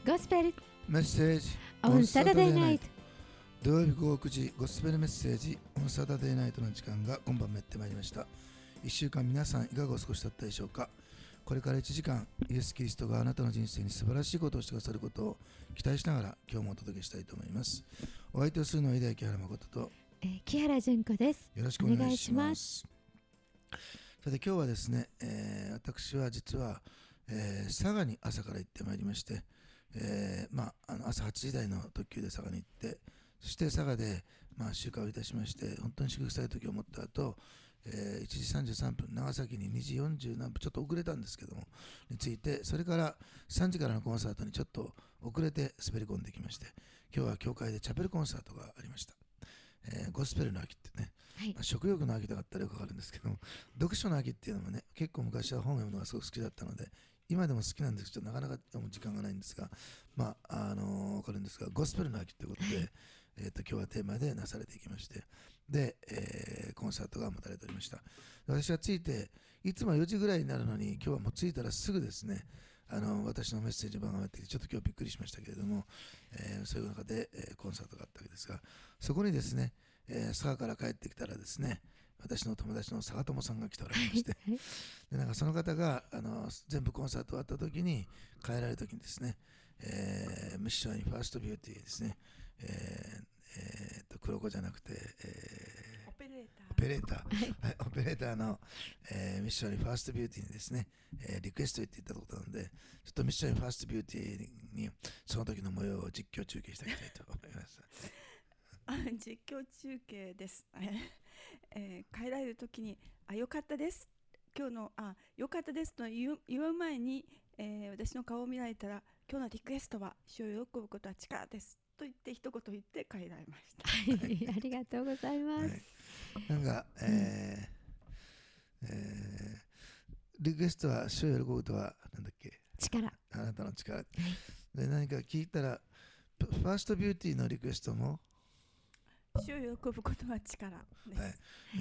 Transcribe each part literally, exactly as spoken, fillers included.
ゴスペルメッセージ on Saturday night。 土曜日午後くじゴスペルメッセージ on Saturday night の時間が今晩もやってまいりました。いっしゅうかん皆さんいかがお過ごしだったでしょうか。これからいちじかんイエス・キリストがあなたの人生に素晴らしいことをしてくださることを期待しながら今日もお届けしたいと思います。お相手をするのは井田木原誠と、 えー、木原純子です。 よろしくお願いします。さて今日はですね、えー、私は実は、えー、佐賀に朝から行ってまいりまして、えーまあ、あの朝はちじ台の特急で佐賀に行って、そして佐賀で、まあ、集会をいたしまして、本当に祝福された時を思った後、えー、いちじさんじゅうさんぷん、長崎ににじよんじゅう何分、ちょっと遅れたんですけども、について、それからさんじからのコンサートにちょっと遅れて滑り込んできまして、今日は教会でチャペルコンサートがありました。えー、ゴスペルの秋ってね、 はい、 まあ、食欲の秋とかあったらよくわかるんですけども、読書の秋っていうのもね、結構昔は本を読むのがすごく好きだったので、今でも好きなんですけど、なかなか読む時間がないんですが、まあ、あのー、わかるんですが、ゴスペルの秋ということで、はい、えー、と今日はテーマでなされていきまして、で、えー、コンサートが持たれておりました。私は着いて、いつもよじぐらいになるのに、今日はもう着いたらすぐですね、あの私のメッセージ番がやってきて、ちょっと今日びっくりしましたけれども、えー、そういう中で、えー、コンサートがあったわけですが、そこにですね、えー、佐賀から帰ってきたらですね、私の友達の佐賀友さんが来ておられまして、でなんかその方があの全部コンサート終わった時に帰られる時にですね、えー、ミッションにファーストビューティーですね、えーえー、と黒子じゃなくて、えー、オペレーターオペレーター、はい、オペレーターの、えー、ミッションにファーストビューティーにですね、えー、リクエスト言っていたことなので、ちょっとミッションにファーストビューティーにその時の模様を実況中継していきたいと思います。 実況中継です、えー、帰られるときにあ良かったです今日のあ良かったですと言う、言う前に、えー、私の顔を見られたら今日のリクエストは主を喜ぶことは力ですと言って一言言って帰られました。 はい、ありがとうございます。はい、 なんか、えーえー、リクエストは主を喜ぶことはなんだっけ、 力、 あなたの力、はい、で何か聞いたらファーストビューティーのリクエストも主を喜ぶことは力です、 はい、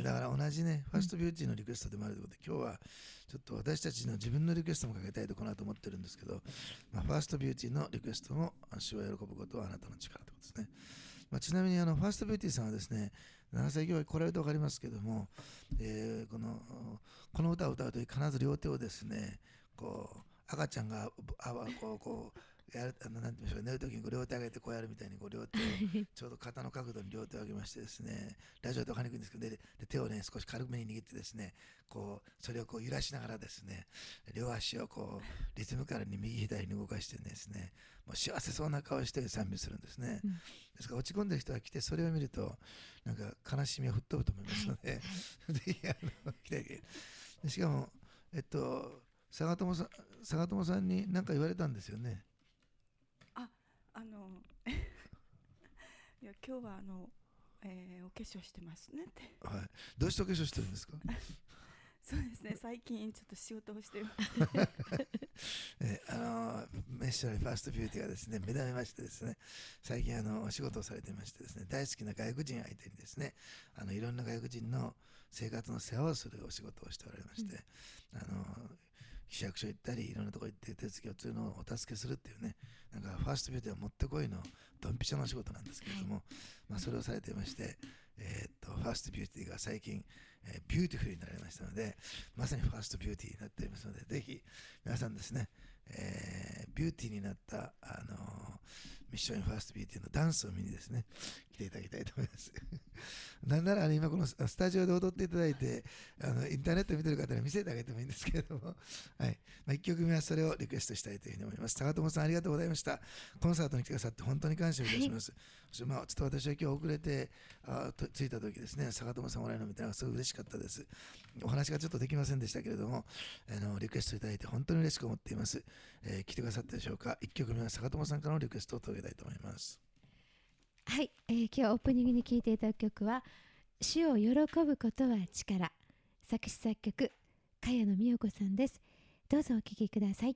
だから同じね、ファーストビューティーのリクエストでもあるということで、今日はちょっと私たちの自分のリクエストもかけたいとこの後思ってるんですけど、まあ、ファーストビューティーのリクエストも主は喜ぶことはあなたの力ということですね。まあ、ちなみにあのファーストビューティーさんはですね、長崎教会来られると分かりますけども、えー、このこの歌を歌うとき必ず両手をですね、こう赤ちゃんがあこうこうやるあのなんて言うんでしょう、寝るときにこう両手上げてこうやるみたいにこう両手をちょうど肩の角度に両手を上げましてですね、ラジオで分かりにくいんですけど、でで手をね少し軽めに握ってですね、こうそれをこう揺らしながらですね、両足をこうリズムカルに右左に動かしてですね、もう幸せそうな顔をして賛美するんですね、うん、ですから落ち込んでる人が来てそれを見るとなんか悲しみが吹っ飛ぶと思いますので、ぜひあの来てでしかもえっと佐賀友さん佐賀友さんに何か言われたんですよね。 あ、あのいや今日はあの、えー、お化粧してますねって、 はい、どうしてお化粧してるんですか？ そうですね、最近ちょっと仕事をしていますえあのメッションファーストビューティーがですね目覚めましてですね、最近あのお仕事をされていましてですね、大好きな外国人相手にですね、あのいろんな外国人の生活の世話をするお仕事をしておられまして、うん、あの市役所行ったりいろんなとこ行って手続きをするのをお助けするっていうね、なんかファーストビューティーはもってこいのドンピシャのお仕事なんですけれども、はい、まあ、それをされていまして、えー、っとファーストビューティーが最近、えー、ビューティフルになりましたので、まさにファーストビューティーになっておりますので、ぜひ皆さんですね、えー、ビューティーになった、あのー、ミッションファーストビューティーのダンスを見にですね来ていただきたいと思いますなんならあの今このスタジオで踊っていただいて、あのインターネット見てる方に見せてあげてもいいんですけれども、はい、まあ、いっきょくめはそれをリクエストしたいというふうに思います。高友さんありがとうございました。コンサートに来てくださって本当に感謝いたします、はい、まあ、ちょっと私は今日遅れてあと着いた時ですね、坂友さんおられるのみたいなのがすごい嬉しかったです。お話がちょっとできませんでしたけれども、あのリクエストいただいて本当に嬉しく思っています、えー、来てくださったでしょうか。いっきょくめは坂友さんからのリクエストを届けたいと思います。 はい、えー、今日オープニングに聴いていただく曲は主を喜ぶことは力、作詞作曲茅野美代子さんです。どうぞお聴きください。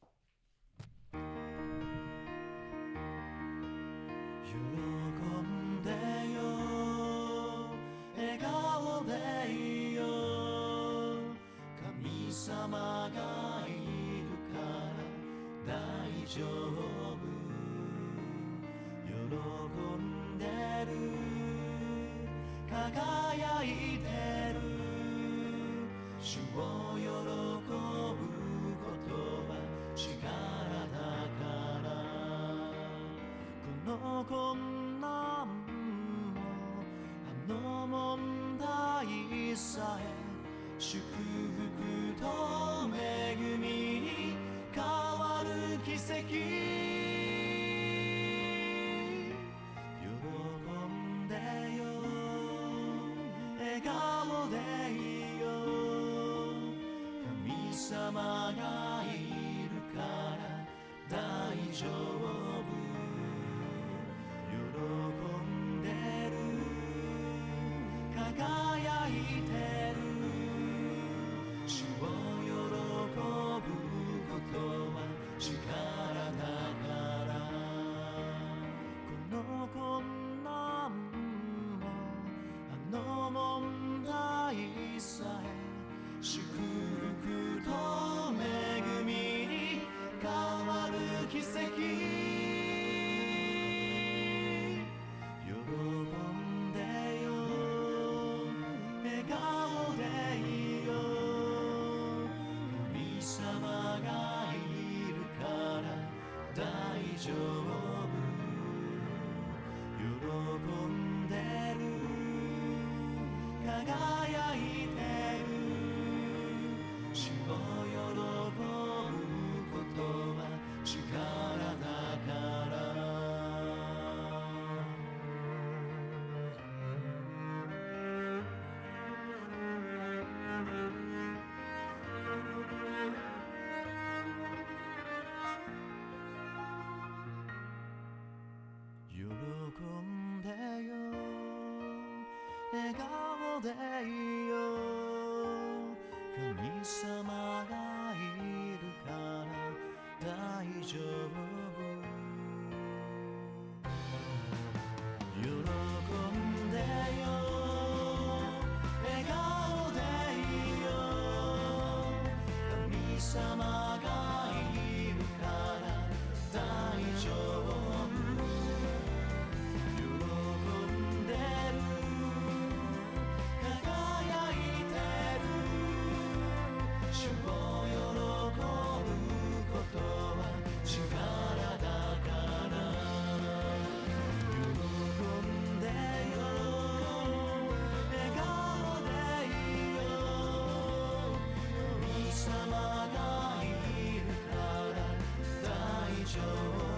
喜んでよ、笑顔でいいよ、神様がいるから大丈夫。 いてる主を喜ぶことは力だからこの困難もあの問題さえ祝福と恵みに変わる奇跡喜んでよ笑顔でいいよ神様がいるから大丈夫喜んでる輝いてる主を喜ぶことは力だからこの困難もあの問題さえ祝福と恵みに変わる奇跡喜んでよ笑顔でいいよ神様がいるから大丈夫喜んでる輝いてる主を喜ぶことは力だから喜んでよ笑顔でいいよ神様がいるから大丈夫喜んでよ笑顔でいいよ神様がいるから大丈夫喜んでる輝いてる主を喜ぶことは力だから喜んでよ笑顔でいいよ神様がいるから大丈夫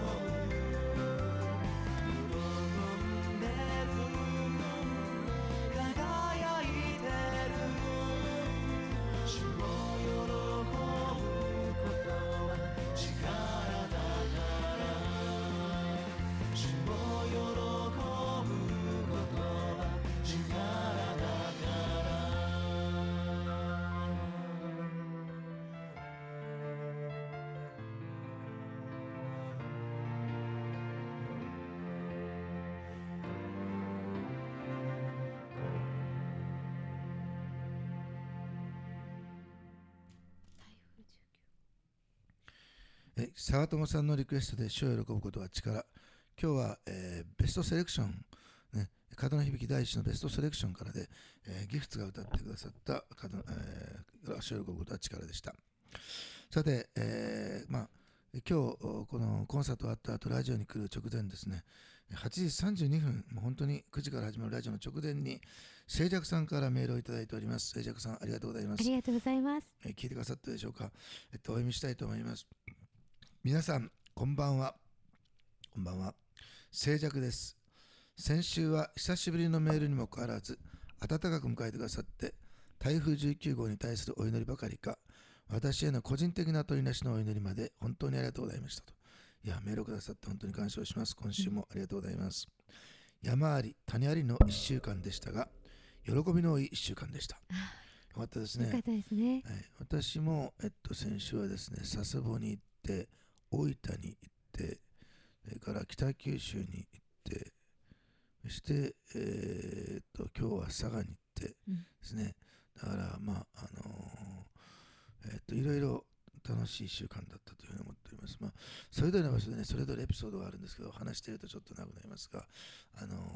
え沢友さんのリクエストで主を喜ぶことは力。今日は、えーベストセレクション、ね、門野響第一のベストセレクションからで、えーギフツが歌ってくださった門、えー、主を喜ぶことは力でした。さて、えーまあ、今日このコンサート終わった後ラジオに来る直前ですね、はちじさんじゅうにふん、もう本当にくじから始まるラジオの直前に静寂さんからメールをいただいております。静寂さんありがとうございます。 ありがとうございます。 えー聞いてくださったでしょうか。えっとお読みしたいと思います。皆さんこんばんは。こんばんは。静寂です。先週は久しぶりのメールにもかかわらず温かく迎えてくださって台風じゅうきゅうごうに対するお祈りばかりか私への個人的な取りなしのお祈りまで本当にありがとうございましたと。いやメールをくださって本当に感謝をします。今週もありがとうございます。山あり谷ありのいっしゅうかんでしたが喜びの多いいっしゅうかんでした。よかったですね。 よかったですね。 はい、私も、えっと、先週はですね佐世保に行って大分に行ってそれから北九州に行ってそして、えー、っと今日は佐賀に行ってですね、うん、だからまああのー、えー、っといろいろ楽しいいっしゅうかんだったというふうに思っております。まあ、それぞれの場所でねそれぞれエピソードがあるんですけど話しているとちょっと長くなりますが、あのー、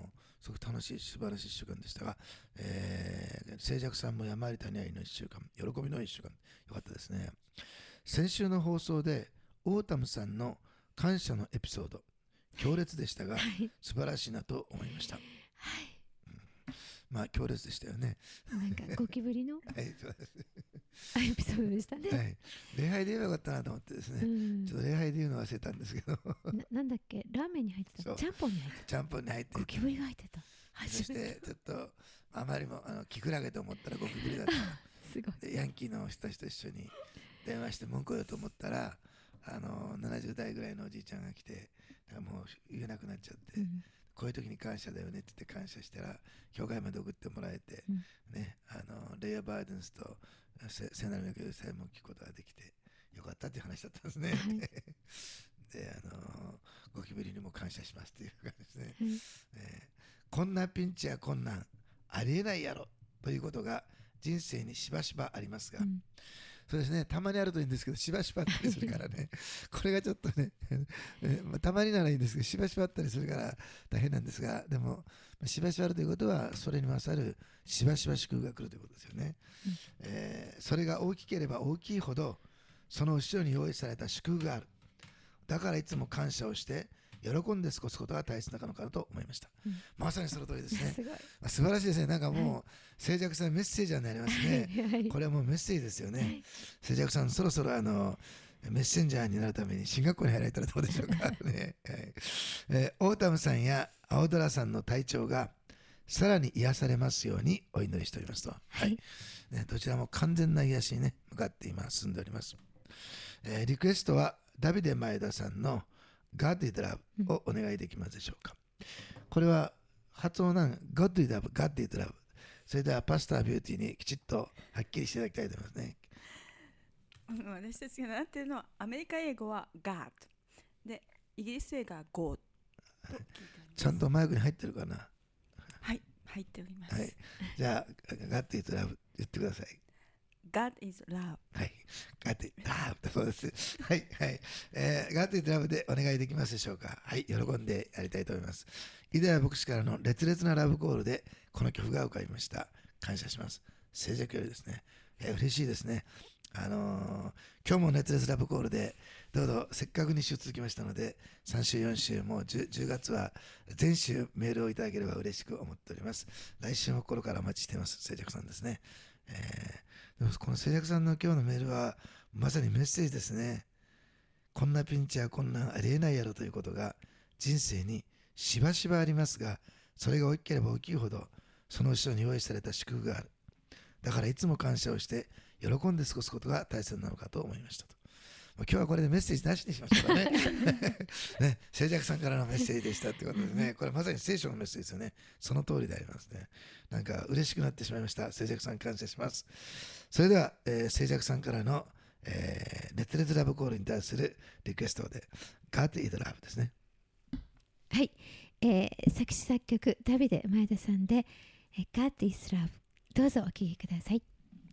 すごく楽しい素晴らしいいっしゅうかんでしたが、えー、静寂さんも山あり谷ありのいっしゅうかん、喜びのいっしゅうかん、よかったですね。先週の放送でオータムさんの感謝のエピソード強烈でしたが、 はい、 素晴らしいなと思いました。 はい、 まあ強烈でしたよね。 なんかゴキブリのはい、そうです。 エピソードでしたね。 はい、礼拝で言えばよかったなと思ってですね、 うんちょっと礼拝で言うの忘れたんですけど、 ななんだっけ、ラーメンに入ってそうた、ちゃんぽんに入ってちゃんぽんに入ってた、ゴキブリが入ってた。 そしてちょっとあまりもあのキクラゲと思ったらゴキブリだっすごい。 たでヤンキーの人たちと一緒に電話して文句を言おうと思ったらあのななじゅう代ぐらいのおじいちゃんが来てなんかもう言えなくなっちゃって、 うんこういう時に感謝だよねって言って感謝したら教会まで送ってもらえて、 うんね、あのレイヤーバーデンスとせ聖なる御教祭も聞くことができてよかったっていう話だったんですね。 はいであのゴキブリにも感謝しますっていう感じですね。 はいえーこんなピンチや困難ありえないやろということが人生にしばしばありますが、 うんそうですね、たまにあるといいんですけどしばしばあったりするからねこれがちょっとね、えまあたまにならいいんですけどしばしばあったりするから大変なんですが、でもしばしばあるということはそれに勝るしばしば祝福が来るということですよね、 うんえーそれが大きければ大きいほどその後ろに用意された祝福がある。だからいつも感謝をして喜んで過ごすことが大切なのかなと思いました、 うんまさにその通りですねすごい。 まあ素晴らしいですね。なんかもう静寂さんメッセージャーになりますねはいこれはもうメッセージですよね、 はい静寂さんそろそろあのメッセンジャーになるために進学校に入られたらどうでしょうかね、はいえーオータムさんや青空さんの体調がさらに癒されますようにお祈りしておりますと、 はいね、どちらも完全な癒しに、ね、向かって今進んでおります、えーリクエストはダビデ前田さんの God is Love をお願いできますでしょうか、これは発音なん God is Love God is Love。 それではパスタービューティーにきちっとはっきりしていただきたいと思いますね。 うん私たちが習っているのはアメリカ英語は God でイギリス英語は God と聞いております。 ちゃんとマイクに入ってるかな。 はい入っております。 はい。じゃあ God is Love 言ってください。 God is love。 はい。God is Love そうです。はいはい。えー、God is Love でお願いできますでしょうか。はい。喜んでやりたいと思います。イデア牧師からの熱烈なラブコールでこの曲が浮かびました。感謝します。静寂よりですね。えー、嬉しいですね。あのー今日も熱烈ラブコールでどうぞせっかくに週続きましたのでさん週よん週もう 10, じゅうがつは全週メールをいただければ嬉しく思っております。来週も心からお待ちしています。静寂さんですね、えー、でもこの静寂さんの今日のメールはまさにメッセージですね。こんなピンチや困難ありえないやろということが人生にしばしばありますが、それが大きければ大きいほどその後ろに用意された祝福がある。だからいつも感謝をして喜んで過ごすことが大切なのかと思いましたと。今日はこれでメッセージなしにしましょうかね。ね、静寂さんからのメッセージでしたってことですね。これまさに聖書のメッセージですよね。その通りでありますね。なんか嬉しくなってしまいました。静寂さん感謝します。それでは、えー、静寂さんからの、えー、熱烈ラブコールに対するリクエストで God is Love ですね。 はい、えー作詞作曲ダビデ前田さんで、えー God is Love、 どうぞお聴きください。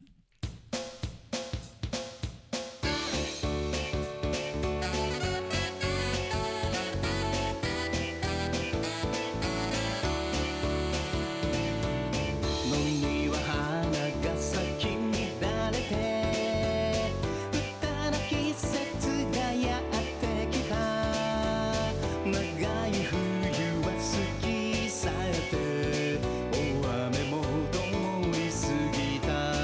野には花が咲き乱れて歌の季節がやってきた。長い冬は過ぎ去って大雨も通り過ぎた。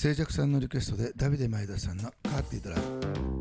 静寂さんのリクエストでダビデ前田さんのカーティドラル。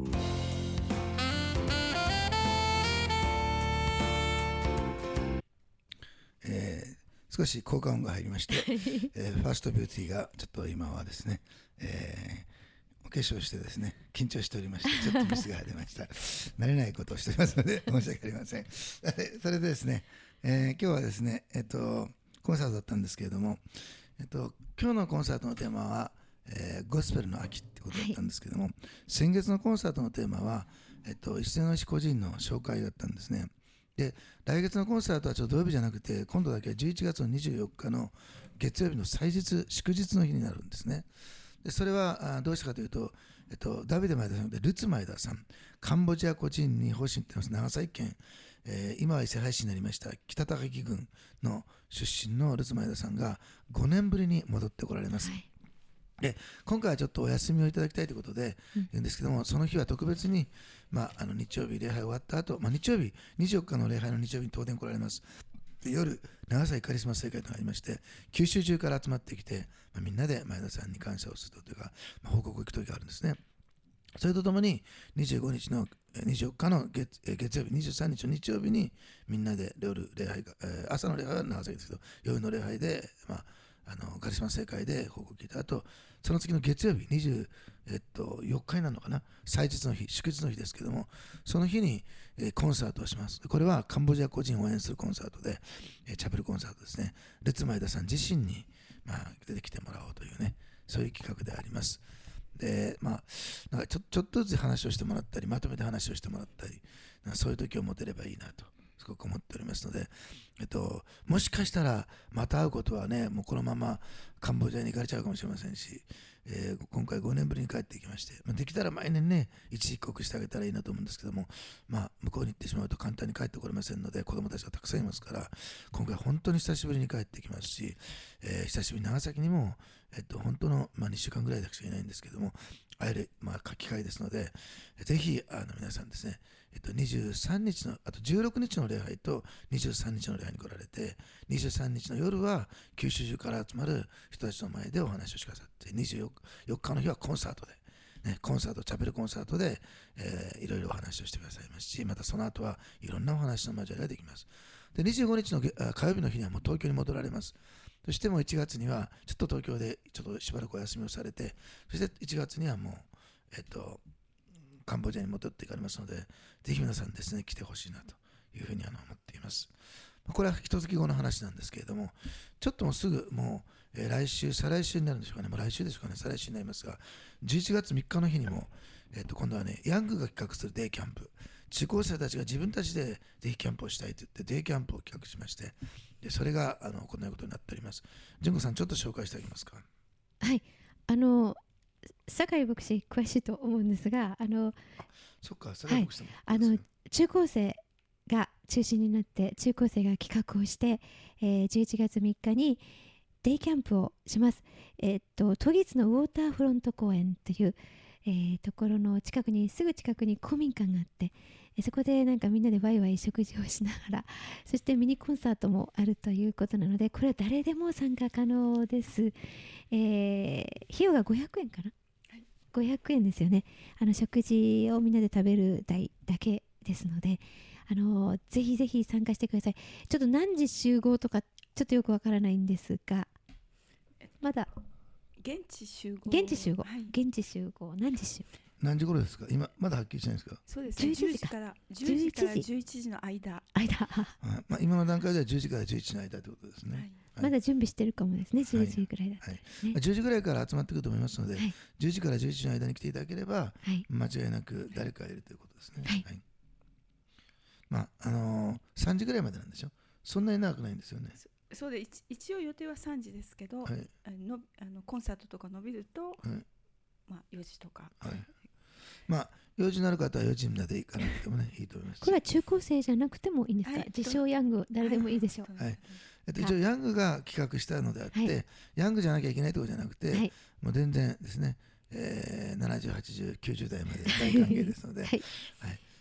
えー、少し効果音が入りまして、えー、ファーストビューティーがちょっと今はですね、えー、お化粧してですね緊張しておりましてちょっとミスが出ました慣れないことをしておりますので申し訳ありませんそれでですね、えー、今日はですね、えっと、コンサートだったんですけれども、えっと、今日のコンサートのテーマは、えー、ゴスペルの秋ってことだったんですけども、はい、先月のコンサートのテーマは、えっと、一世の石個人の紹介だったんですね。で、来月のコンサートはちょっと土曜日じゃなくて、今度だけはじゅういちがつのにじゅうよっかの月曜日の祭日、祝日の日になるんですね。で、それはあどうしたかというと、えっと、ダビデ前田さんでルツ前田さん、カンボジア個人に方針ってます長崎県、えー、今は伊勢配信になりました北高木郡の出身のルツ前田さんがごねんぶりに戻ってこられます。はい、で今回はちょっとお休みをいただきたいということで言うんですけども、うん、その日は特別に、まあ、あの日曜日礼拝終わった後、まあ、日曜日にじゅうよっかの礼拝の日曜日に東電来られます。で夜長崎カリスマ聖会とがありまして、九州中から集まってきて、まあ、みんなで前田さんに感謝をするというか、まあ、報告を行く時があるんですね。それとともににじゅうごにちのにじゅうよっかの 月, 月曜日、にじゅうさんにちの日曜日にみんなで夜礼拝が、えー、朝の礼拝は長崎ですけど、夜の礼拝で、まあ、あのカリスマ聖会で報告を聞いた後、その次の月曜日にじゅうよっかになるのかな、祭日の日、祝日の日ですけども、その日に、えー、コンサートをします。これはカンボジア個人を応援するコンサートで、えー、チャペルコンサートですね。ルツ前田さん自身に、まあ、出てきてもらおうというね、そういう企画であります。で、まあ、なんかちょ、ちょっとずつ話をしてもらったり、まとめて話をしてもらったり、なんかそういう時を持てればいいなと、すごく思っておりますので、えっと、もしかしたらまた会うことはね、もうこのままカンボジアに行かれちゃうかもしれませんし、えー、今回ごねんぶりに帰ってきまして、まあ、できたら毎年ね、一時帰国してあげたらいいなと思うんですけども、まあ、向こうに行ってしまうと簡単に帰ってこれませんので、子供たちがたくさんいますから、今回本当に久しぶりに帰ってきますし、えー、久しぶりに長崎にも、えっと、本当の、まあ、にしゅうかんぐらいだけしかいないんですけども、会える、まあ、機会ですので、ぜひあの皆さんですね、えっと、にじゅうさんにちの、あとじゅうろくにちの礼拝とにじゅうさんにちの礼拝に来られて、にじゅうさんにちの夜は九州中から集まる人たちの前でお話をしてくださって、にじゅうよっかの日はコンサートで、ね、コンサート、チャペルコンサートで、えー、いろいろお話をしてくださいますし、またその後はいろんなお話の交わりができます。で、にじゅうごにちの火曜日の日にはもう東京に戻られます。そしてもういちがつにはちょっと東京でちょっとしばらくお休みをされて、そしていちがつにはもう、えっと、カンボジアに戻っていかれますので、ぜひ皆さんですね、来てほしいなというふうにあの思っています。これは一月後の話なんですけれども、ちょっともうすぐもう、えー、来週、再来週になるんでしょうかね、もう来週でしょうかね、再来週になりますが、じゅういちがつみっかの日にも、えっと、今度はね、ヤングが企画するデイキャンプ、中高生たちが自分たちでデイキャンプをしたいと言って、デイキャンプを企画しまして、でそれがあのこんなことになっております。純子さん、ちょっと紹介してあげますか。 はい、あの酒井牧師詳しいと思うんですが、あのそっか、酒井牧師も、 はい、あの中高生が中心になって中高生が企画をして、えー、じゅういちがつみっかにデイキャンプをします。えー、っと都立のウォーターフロント公園という、えー、ところの近くにすぐ近くに公民館があって、そこでなんかみんなでワイワイ食事をしながら、そしてミニコンサートもあるということなので、これは誰でも参加可能です。えー、費用がごひゃくえんかな、はい、ごひゃくえんですよね。あの食事をみんなで食べる代だけですので、あのぜひぜひ参加してください。ちょっと何時集合とかちょっとよくわからないんですが、まだ現地集合現地集合、 はい、 現地集合何時集合何時頃ですか。今まだはっきりしないんですか。 そうですね、じゅうじからじゅうじからじゅういちじの間間、 はいまあ、今の段階ではじゅうじからじゅういちじの間ということですね。はいはい、 まだ準備してるかもですね。じゅうじぐらいだったら、ね、 はいはい、じゅうじぐらいから集まってくると思いますので、はい、じゅうじからじゅういちじの間に来ていただければ、はい、間違いなく誰かいるということですね。はいはい、まああのー、さんじぐらいまでなんでしょ。そんなに長くないんですよね。 そそうで一一応予定はさんじですけど、はい、あのあのコンサートとか伸びると、はいまあ、よじとか、はい、 まあ用事のある方はよじまで行かなくてもねいいと思います。 これは中高生じゃなくてもいいんですか。はい、自称ヤング誰でもいいでしょう。 はいはい、えっと、一応ヤングが企画したのであって、はい、ヤングじゃなきゃいけないところじゃなくて、はい、もう全然ですね、えー、ななじゅう、はちじゅう、きゅうじゅう代まで大歓迎ですので、はいはい、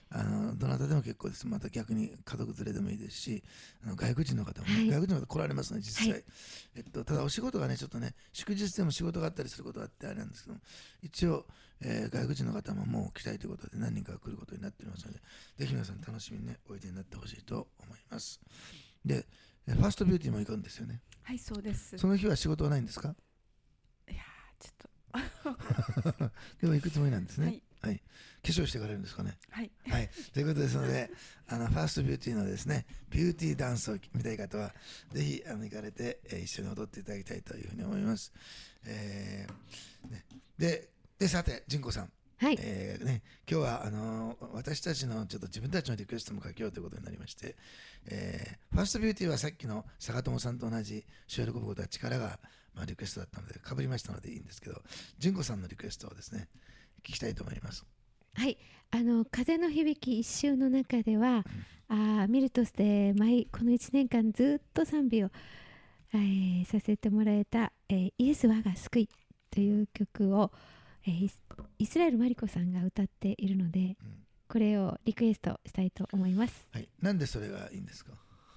あのどなたでも結構です。また逆に家族連れでもいいですし、あの外国人の方も、ね、 はい外国人の方来られますね、実際、 はいえっと、ただお仕事がね、ちょっとね、祝日でも仕事があったりすることがあってあれなんですけども、一応、えー外国人の方ももう来たいということで何人か来ることになっておりますので、ぜひ皆さん楽しみにね、おいでになってほしいと思います。で、えファーストビューティーも行くんですよね。 はい、そうです。 その日は仕事はないんですか？ いやー、ちょっと。 でも行くつもりなんですね。 はい。 はい。化粧してからるんですかね。 はい。 はい。ということですので、あの、ファーストビューティーのですね、ビューティーダンスを見たい方は、ぜひ、あの、行かれて、えー一緒に踊っていただきたいというふうに思います。えーね、で、で、さて、純子さん。 はい。 えーね、今日はあのー私たちのちょっと自分たちのリクエストもかけようということになりまして、えーファーストビューティーはさっきの坂友さんと同じ主喜ぶことは力が、まあ、リクエストだったのでかぶりましたのでいいんですけど、純子さんのリクエストをですね聞きたいと思います。 はい、あの風の響き一周の中では、あーミルトスで毎このいちねんかんずっと賛美を、えーさせてもらえた、えーイエス我が救いという曲を、えーイスイスラエルマリコさんが歌っているので、 うんこれをリクエストしたいと思います。 はい、なんでそれがいいんですか？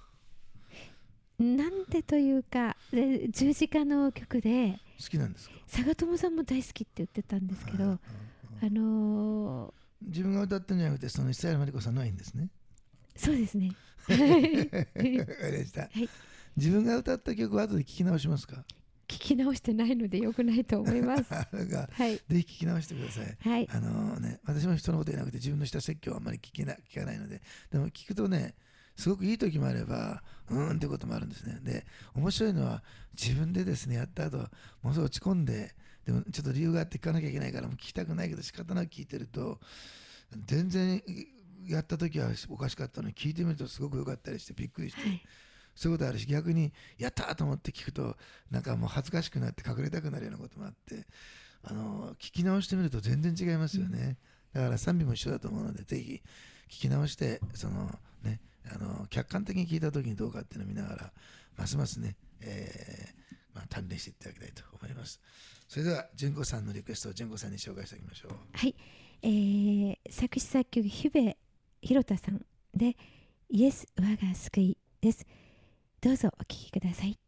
なんでというか、で十字架の曲で好きなんですか？ 坂友さんも大好きって言ってたんですけど、 うんうんうんあのー自分が歌ってるんじゃなくてそのイスラエルマリコさんのはいいんですね。 そうですね。 わかりました、 はい自分が歌った曲は後で聞き直しますか？ 聞き直してないので良くないと思います。 なんかはいぜひ聞き直してください。 はいあのね、私も人のこと言えなくて自分のした説教はあんまり聞けな聞かないので、でも聞くとね、すごくいい時もあれば、うーんってこともあるんですね。で、面白いのは自分でですね、やった後、ものすごい落ち込んで、でもちょっと理由があって聞かなきゃいけないからもう聞きたくないけど仕方なく聞いてると、全然やった時はおかしかったのに聞いてみるとすごく良かったりしてびっくりして、 はいそういうことあるし、逆にやったーと思って聞くとなんかもう恥ずかしくなって隠れたくなるようなこともあって、あの聞き直してみると全然違いますよね。だから賛美も一緒だと思うので、ぜひ聞き直してそのね、あの客観的に聞いた時にどうかっていうのを見ながらますますね、えーまあ、鍛錬していただきたいと思います。それでは純子さんのリクエストを純子さんに紹介しておきましょう。 はい、えー作詞作曲日部弘田さんでイエス我が救いです。どうぞお聴きください。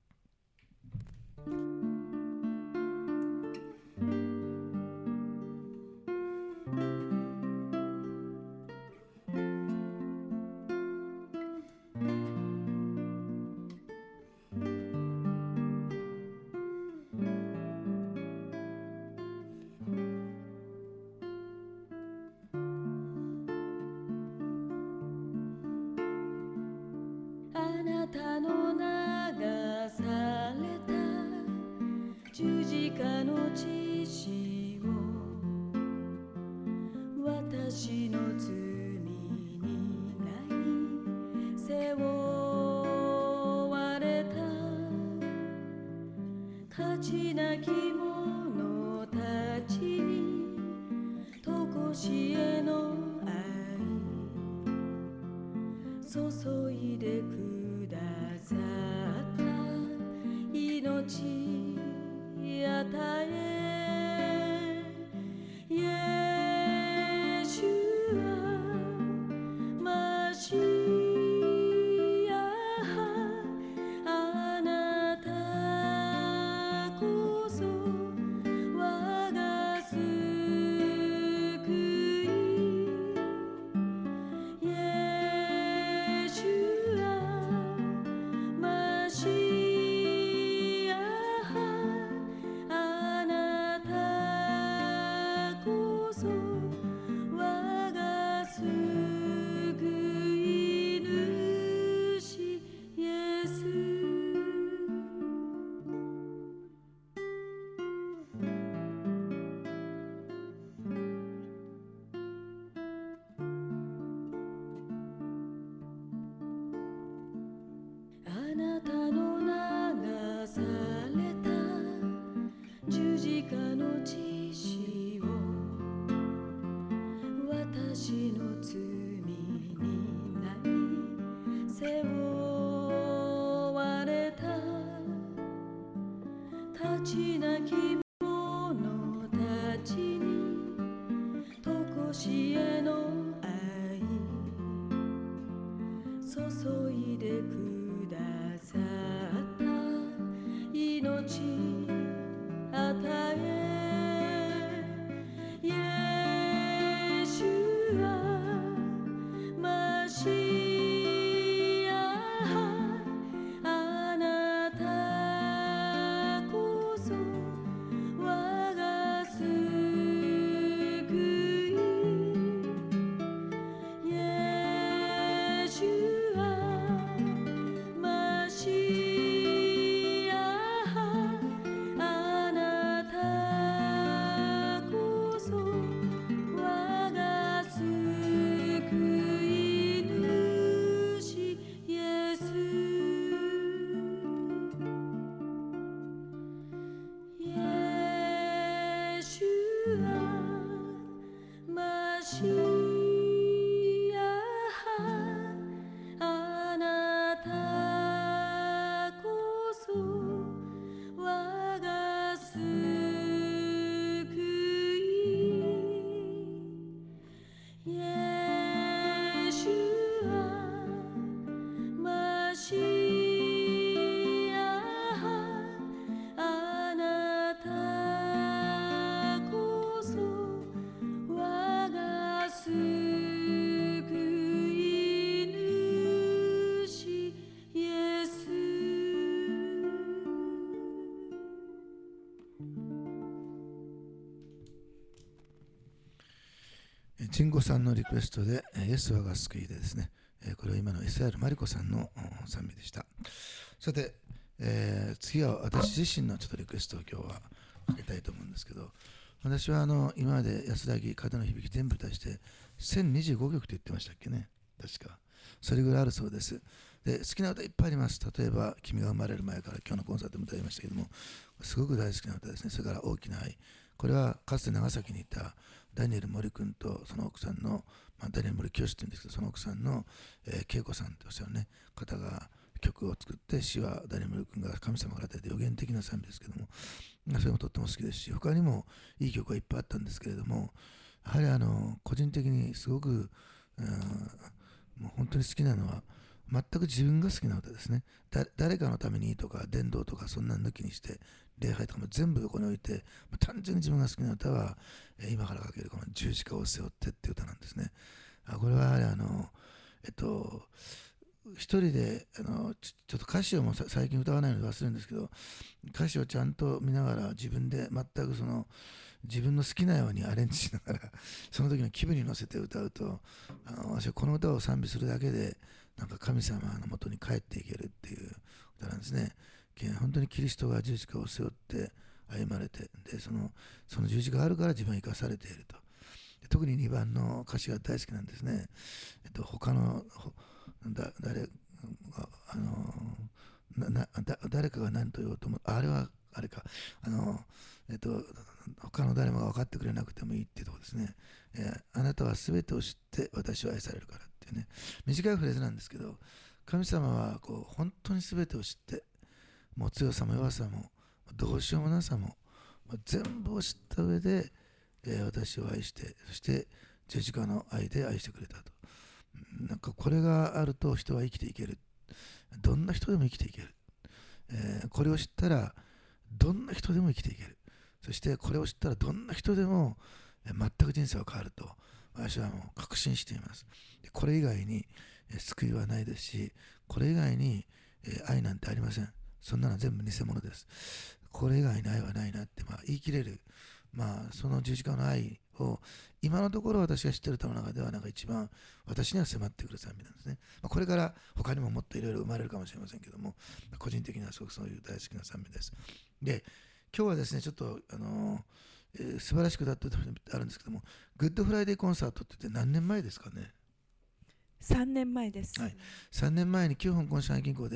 あなたの流された十字架の血潮、私の罪にない背負われた価値なき者たちにとこしえの愛注いでくださった命与え、イエシュアマシア、あなたこそ我が救い、イエシュアマシア、あなたこそ我が救い主イエス。あなたの流された十字架の血潮、私の罪にない背負われた価値なき者たちにとこしえの愛いでくださった命与えイエシュアマシアあなたこそ我が救いイエシュアマシアあなたこそ我が救い主イエスイエシュアマシアあなたこそ我が救いイエシュアマシアあなたこそ我が救い主イエスえチンゴさんのリクエストで、えイエスはが救いでですね、えこれは今のエスアールマリコさんのうん賛美でした。さて、えー次は私自身のちょっとリクエストを今日はかけたいと思うんですけど、私はあの今まで安田木、風の響き全部足してせんにじゅうごきょくって言ってましたっけね、確か。それぐらいあるそうです。で、好きな歌いっぱいあります。例えば、君が生まれる前から今日のコンサートでも歌いましたけども、すごく大好きな歌ですね。それから大きな愛。これはかつて長崎にいたダニエル森君とその奥さんの、まあ、ダニエル森清って言うんですけど、その奥さんの、えー、恵子さんっておっしゃるね、方が曲を作って、詩はダニエル森君が神様から与えて予言的な賛美ですけども、まあそれもとっても好きですし、他にもいい曲はいっぱいあったんですけれども、やはりあの個人的にすごく、うん、もう本当に好きなのは、全く自分が好きな歌ですね。だ誰かのためにとか伝道とかそんな抜きにして礼拝とかも全部横に置いて、単純に自分が好きな歌は、えー今からかけるこの十字架を背負ってっていう歌なんですね。あこれはやはりあのえっと一人であのちちょっと歌詞をもうさ最近歌わないので忘れるんですけど、歌詞をちゃんと見ながら自分で全くその自分の好きなようにアレンジしながらその時の気分に乗せて歌うと、あの私はこの歌を賛美するだけでなんか神様のもとに帰っていけるっていう歌なんですね。け本当にキリストが十字架を背負って歩まれて、でそのその十字架があるから自分は生かされていると。で特ににばんの歌詞が大好きなんですね。えっと他のほだ誰があのななだ誰かが何と言おうと思う、あれはあれかあのえっと他の誰もが分かってくれなくてもいいっていうところですね。えーあなたは全てを知って私は愛されるからっていうね、短いフレーズなんですけど、神様はこう本当に全てを知って、もう強さも弱さもどうしようもなさも全部を知った上で、えー私を愛して、そして十字架の愛で愛してくれたと。なんかこれがあると人は生きていける。どんな人でも生きていける。えーこれを知ったらどんな人でも生きていける。そしてこれを知ったらどんな人でもえー全く人生は変わると私はもう確信しています。でこれ以外にえー救いはないですし、これ以外にえー愛なんてありません。そんなのは全部偽物です。これ以外に愛はないなって、まあ、言い切れる、まあ、その十字架の愛を今のところ私が知っている歌の中ではなんか一番私には迫ってくる賛美なんですね。まあ、これから他にももっといろいろ生まれるかもしれませんけども、個人的にはすごくそういう大好きな賛美です。で、今日はですね、ちょっと、あのーえー素晴らしくだったとあるんですけども、グッドフライデーコンサートって言って何年前ですかね。 さんねんまえです。 はい、さんねんまえに旧香港市内銀行で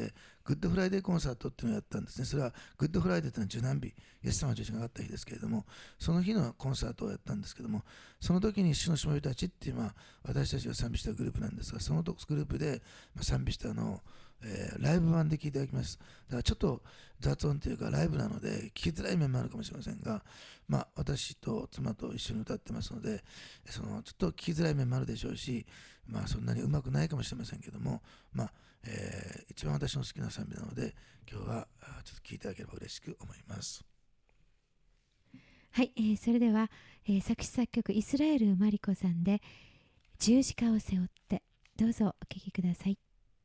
グッドフライデーコンサートっていうのをやったんですね。それはグッドフライデーというのは受難日、イエス様の十字架があった日ですけれども、その日のコンサートをやったんですけども、その時に主のしもべたちっていう、まあ、私たちが賛美したグループなんですが、そのグループで賛美したのを、えーライブ版で聴いていただきます。だからちょっと雑音というかライブなので聞きづらい面もあるかもしれませんが、まあ、私と妻と一緒に歌ってますので、そのちょっと聞きづらい面もあるでしょうし、まあ、そんなにうまくないかもしれませんけども、まあえー一番私の好きな賛美なので、今日はあちょっと聴いていただければ嬉しく思います。 はい、えーそれでは、えー作詞作曲イスラエルマリコさんで十字架を背負って、どうぞお聴きください。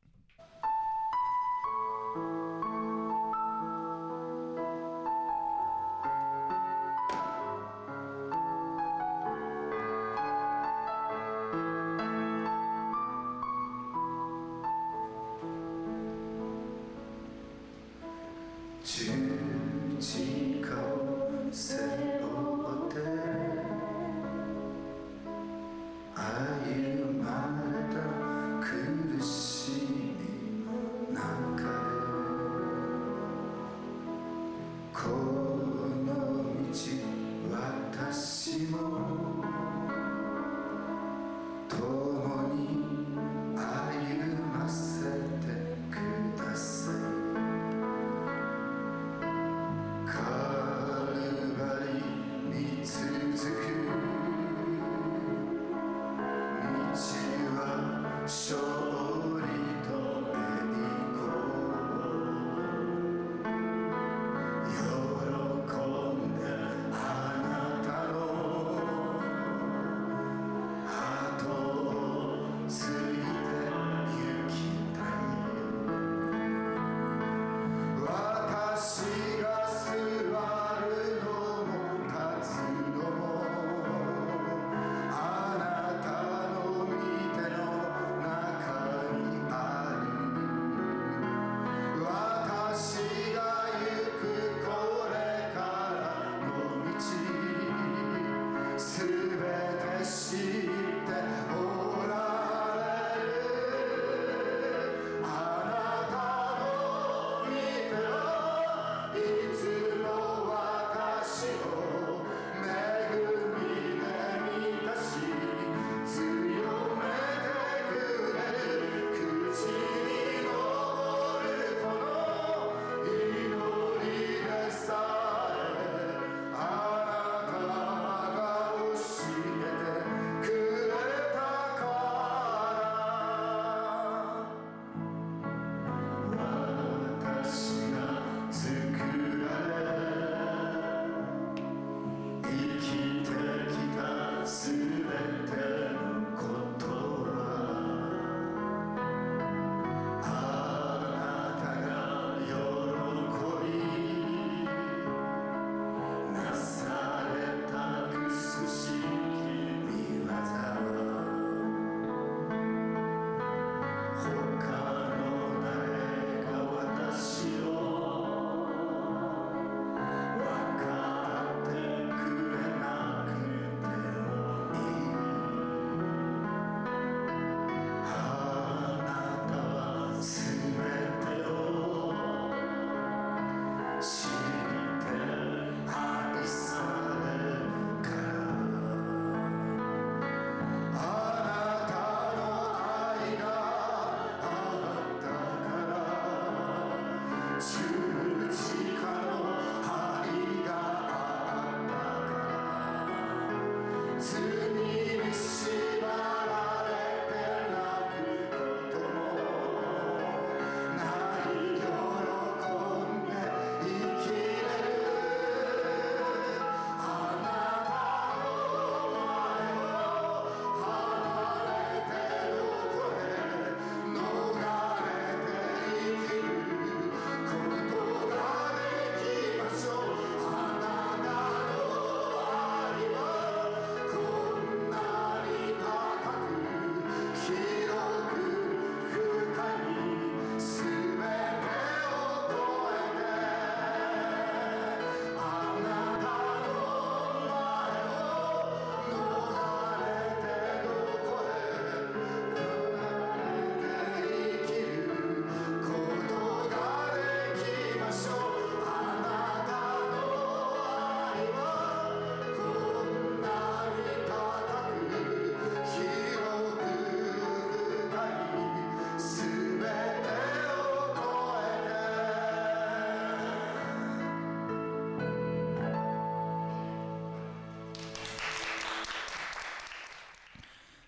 十字架を背負って歩まれた苦しみの中で、この道私も共に歩ませてください。カルバリに続く道は勝利と栄光、喜んであなたの後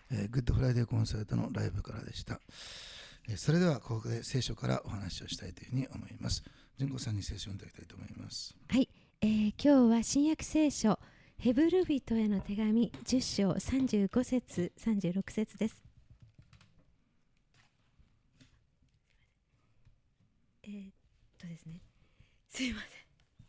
えー、グッドフライデーコンサートのライブからでした。えー、それではここで聖書からお話をしたいというふうに思います。純子さんに聖書をいただきたいと思います。 はい、えー、今日は新約聖書ヘブル人への手紙じゅっ章さんじゅうご節さんじゅうろく節です。えー、っとですねすいません、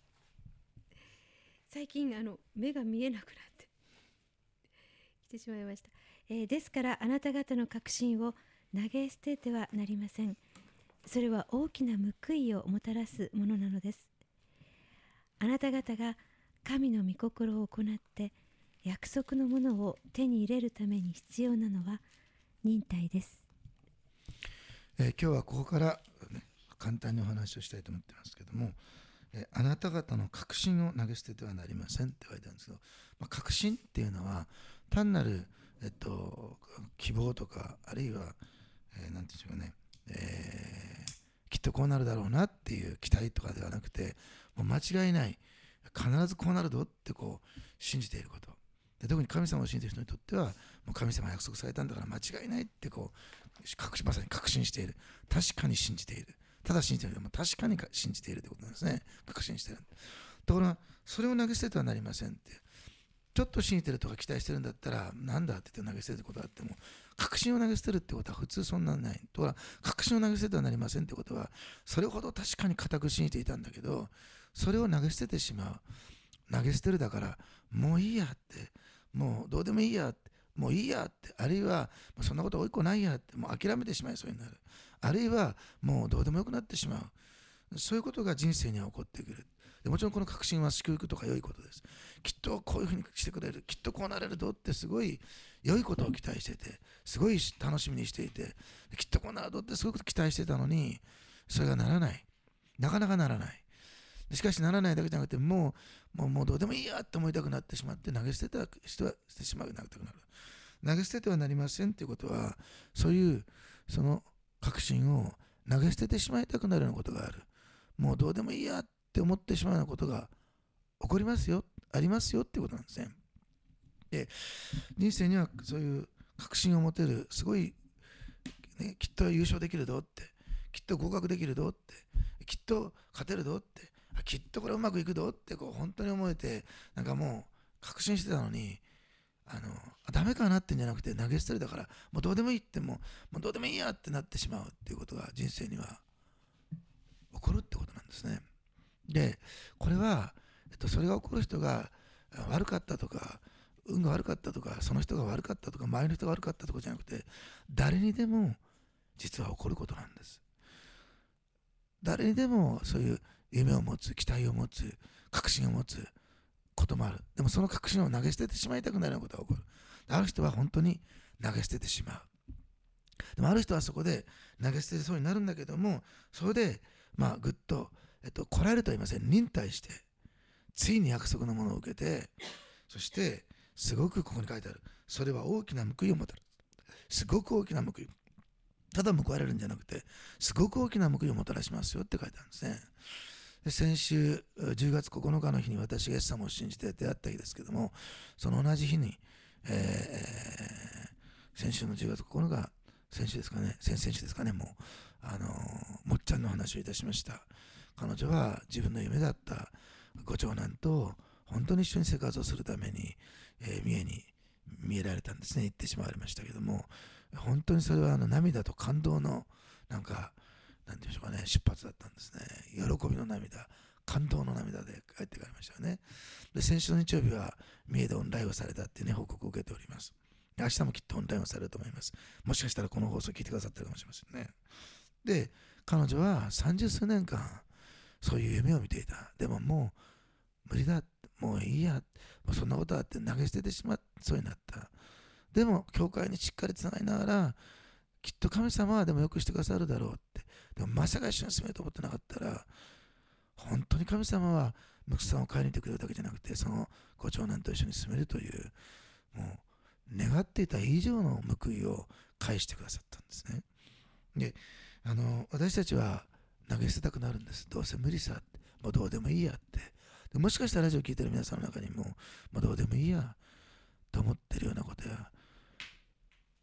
最近あの目が見えなくなってきてしまいました。えー、ですからあなた方の確信を投げ捨ててはなりません。それは大きな報いをもたらすものなのです。あなた方が神の御心を行って約束のものを手に入れるために必要なのは忍耐です。 えー、今日はここから、ね、簡単にお話をしたいと思ってますけども、えー、あなた方の確信を投げ捨ててはなりませんって言われたんですけど、まあ、確信っていうのは単なる、えっと、希望とかあるいは、えー、なんていうんでしょうかね、えー、きっとこうなるだろうなっていう期待とかではなくて、もう間違いない必ずこうなるぞってこう信じていることで、特に神様を信じている人にとってはもう神様が約束されたんだから間違いないってこう確まさに確信している、確かに信じている、ただ信じているでも確かに信じているということなんですね。確信している。ところがそれを投げ捨ててはなりませんって、ちょっと信じてるとか期待してるんだったらなんだって言って投げ捨てることがあっても、確信を投げ捨てるってことは普通そんなのない。ところが確信を投げ捨ててはなりませんってことは、それほど確かに固く信じていたんだけどそれを投げ捨ててしまう。投げ捨てるだからもういいやって、もうどうでもいいやって、もういいやって、あるいはもうそんなことおいっこないやって、もう諦めてしまいそうになる、あるいはもうどうでもよくなってしまう、そういうことが人生には起こってくる。でもちろんこの確信は祝福とか良いことです。きっとこういうふうにしてくれる、きっとこうなれるぞってすごい良いことを期待してて、すごい楽しみにしていて、きっとこうなるぞってすごく期待してたのにそれがならない、なかなかならない。しかしならないだけじゃなくて、もう、もう、もうどうでもいいやって思いたくなってしまって投げ捨てた人は捨ててしまう、投げたくなる。投げ捨ててはなりませんということは、そういうその確信を投げ捨ててしまいたくなるようなことがある。もうどうでもいいやって思ってしまうようなことが起こりますよ、ありますよっていうことなんですね。で、人生にはそういう確信を持てる、すごい、ね、きっと優勝できるぞって、きっと合格できるぞって、きっと勝てるぞって、きっとこれうまくいくぞってこう本当に思えて、なんかもう確信してたのに、あのダメかなってんじゃなくて投げ捨てるだから、もうどうでもいいってもう、もうどうでもいいやってなってしまうっていうことが人生には起こるってことなんですね。で、これは、えっと、それが起こる人が悪かったとか、運が悪かったとか、その人が悪かったとか、周りの人が悪かったとかじゃなくて、誰にでも実は起こることなんです。誰にでもそういう夢を持つ、期待を持つ、確信を持つこともある。でもその確信を投げ捨ててしまいたくなるようなことが起こる。ある人は本当に投げ捨ててしまう。でもある人はそこで投げ捨てそうになるんだけども、それでまあぐっと、えっと、こらえるとは言いません。忍耐して、ついに約束のものを受けて、そしてすごくここに書いてある。それは大きな報いをもたらす。すごく大きな報い。ただ報われるんじゃなくて、すごく大きな報いをもたらしますよって書いてあるんですね。で、先週じゅうがつここのかの日に私がイエス様を信じて出会った日ですけども、その同じ日に、えー、先週のじゅうがつここのか、先週ですかね、先々週ですかね、もう、あのー、もっちゃんの話をいたしました。彼女は自分の夢だったご長男と本当に一緒に生活をするために、えー、三重に見えられたんですね。行ってしまわれましたけども、本当にそれはあの涙と感動のなんかなんていうんでしょうかね、出発だったんですね。喜びの涙、感動の涙で帰って帰りましたよね。で、先週の日曜日は三重でオンラインをされたっていうね、報告を受けております。明日もきっとオンラインをされると思います。もしかしたらこの放送を聞いてくださってるかもしれませんね。で、彼女は三十数年間そういう夢を見ていた。でももう無理だ、もういいや、もうそんなことあって投げ捨ててしまいそうになった。でも教会にしっかりつながりながら、きっと神様はでもよくしてくださるだろうって。でもまさか一緒に住めると思ってなかったら、本当に神様は息子さんを買いに行ってくれるだけじゃなくて、そのご長男と一緒に住めるという、もう願っていた以上の報いを返してくださったんですね。で、あの私たちは投げ捨てたくなるんです。どうせ無理さって、もうどうでもいいやって。でもしかしたらラジオを聞いてる皆さんの中にも、もうどうでもいいやと思ってるようなことや、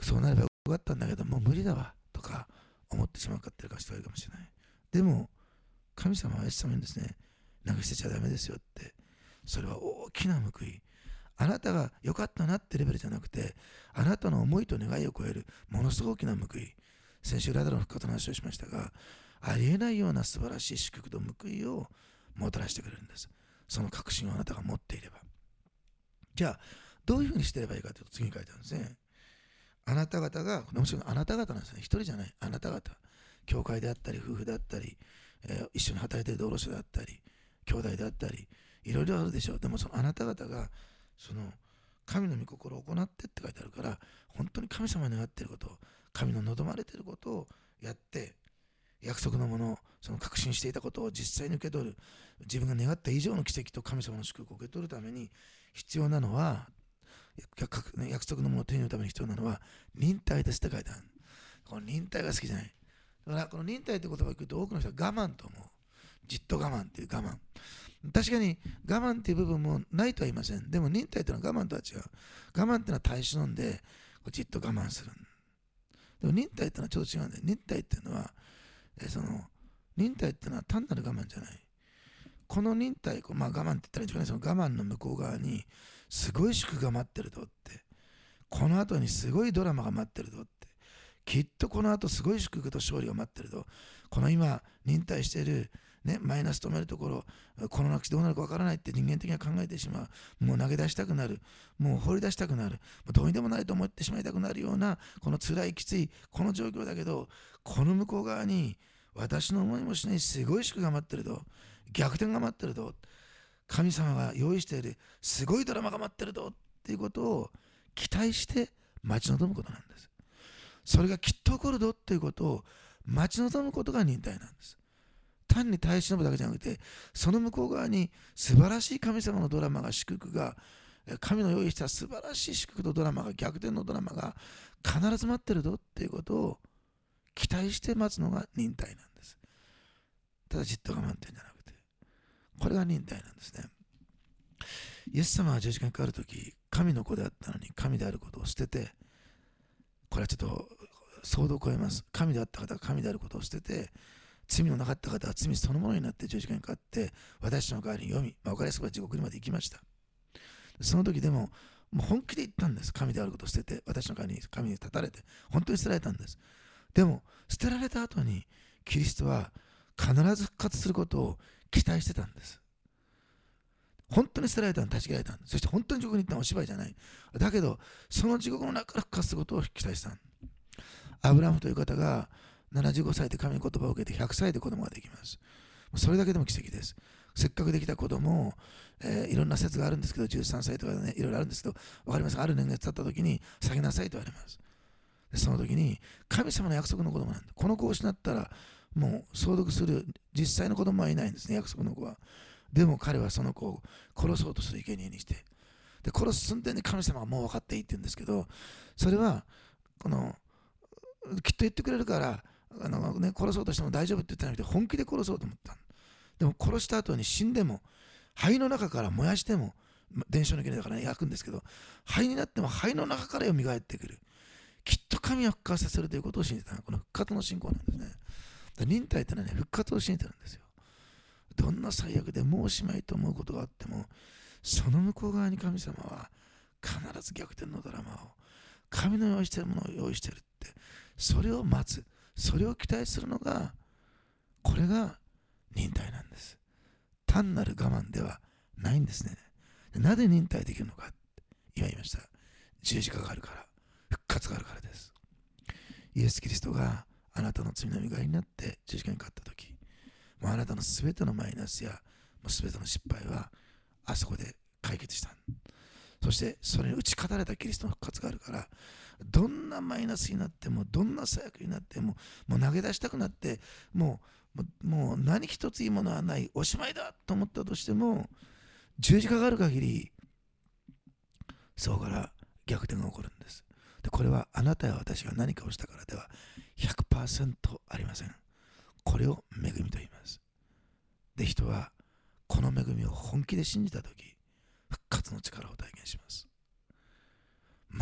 そうなればよかったんだけど、もう無理だわとか思ってしまうかってる人がいるかもしれない。でも神様はイエス様にですね、投げ捨てちゃダメですよって、それは大きな報い。あなたが良かったなってレベルじゃなくて、あなたの思いと願いを超えるものすごく大きな報い。先週ラザロの復活の話をしましたが、ありえないような素晴らしい祝福と報いをもたらしてくれるんです。その確信をあなたが持っていれば。じゃあどういうふうにしてればいいかというと、次に書いてあるんですね。あなた方が、もちろんあなた方なんですね。一人じゃない、あなた方。教会であったり、夫婦であったり、えー、一緒に働いている道路者であったり、兄弟であったり、いろいろあるでしょう。でもそのあなた方がその神の御心を行ってって書いてあるから、本当に神様に願っていること、神の望まれていることをやって、約束のもの、その確信していたことを実際に受け取る、自分が願った以上の奇跡と神様の祝福を受け取るために必要なのは、約束のものを手に入れるために必要なのは忍耐ですって書いてある。この忍耐が好きじゃない。だからこの忍耐という言葉を聞くと多くの人は我慢と思う。じっと我慢っていう我慢。確かに我慢っていう部分もないとは言いません。でも忍耐というのは我慢とは違う。我慢っていうのは耐え忍んでじっと我慢する。でも忍耐っていうのはちょっと違うんだよ。忍耐っていうのは、えその忍耐っていうのは単なる我慢じゃない。この忍耐、まあ我慢って言ったらいいんですかね、その我慢の向こう側にすごい祝福が待ってるぞって、この後にすごいドラマが待ってるぞって、きっとこの後すごい祝福と勝利が待ってるぞ。この今忍耐している、ね、マイナス止めるところ、この先どうなるかわからないって人間的には考えてしまう。もう投げ出したくなる。もう放り出したくなる。もうどうにでもないと思ってしまいたくなるような、この辛いきついこの状況だけど、この向こう側に私の思いもしないすごい祝福が待ってるぞ。逆転が待ってるぞ。神様が用意しているすごいドラマが待ってるぞっていうことを期待して待ち望むことなんです。それがきっと起こるぞっていうことを待ち望むことが忍耐なんです。単に耐え忍ぶだけじゃなくて、その向こう側に素晴らしい神様のドラマが、祝福が、神の用意した素晴らしい祝福とドラマが、逆転のドラマが必ず待ってるぞっていうことを期待して待つのが忍耐なんです。ただじっと我慢ってんじゃなくて、これが忍耐なんですね。イエス様は十字架にかかるとき、神の子であったのに神であることを捨てて、これはちょっと想像を超えます。神であった方が神であることを捨てて、罪のなかった方は罪そのものになって十字架にかかって、私の代わりに読み、まあ、分かりやすくは地獄にまで行きました。その時でも、もう本気で言ったんです。神であることを捨てて、私の代わりに神に立たれて、本当に捨てられたんです。でも、捨てられた後に、キリストは必ず復活することを期待してたんです。本当に捨てられたの、立ち切られたんです。そして本当に地獄に行ったのはお芝居じゃない。だけど、その地獄の中から復活することを期待したんです。アブラハムという方がななじゅうごさいで神の言葉を受けてひゃくさいで子供ができます。それだけでも奇跡です。せっかくできた子供を、えー、いろんな説があるんですけど、じゅうさんさいとかね、いろいろあるんですけど、わかりますか？ある年月経った時に、下げなさいと言われます。でその時に、神様の約束の子供なんだ。この子を失ったら、もう相続する実際の子供はいないんですね、約束の子は。でも彼はその子を殺そうとする生贄にして、で殺す寸前に神様がもう分かっていいって言うんですけど、それは、この、きっと言ってくれるから、あのね、殺そうとしても大丈夫って言ってなくて、本気で殺そうと思った。でも殺した後に死んでも、灰の中から燃やしても、伝承の生贄だから、ね、焼くんですけど、灰になっても灰の中から蘇ってくる。きっと神は復活させるということを信じた。この復活の信仰なんですね。忍耐ってのはね、復活を信じてるんですよ。どんな最悪でもうおしまいと思うことがあっても、その向こう側に神様は必ず逆転のドラマを、神の用意しているものを用意しているって、それを待つ、それを期待するのが、これが忍耐なんです。単なる我慢ではないんですね。なぜ忍耐できるのか、今言いました。十字架があるから、復活があるからです。イエス・キリストがあなたの罪の身代わりになって十字架にかかったとき、もうあなたのすべてのマイナスやもうすべての失敗はあそこで解決した。そしてそれに打ち勝たれたキリストの復活があるから、どんなマイナスになっても、どんな最悪になっても、もう投げ出したくなって、もう、もう何一ついいものはない、おしまいだと思ったとしても、十字架がある限り、そこから逆転が起こるんです。で、これはあなたや私が何かをしたからでは ひゃくパーセント ありません。これを恵みと言います。で、人はこの恵みを本気で信じたとき、復活の力を体験します。全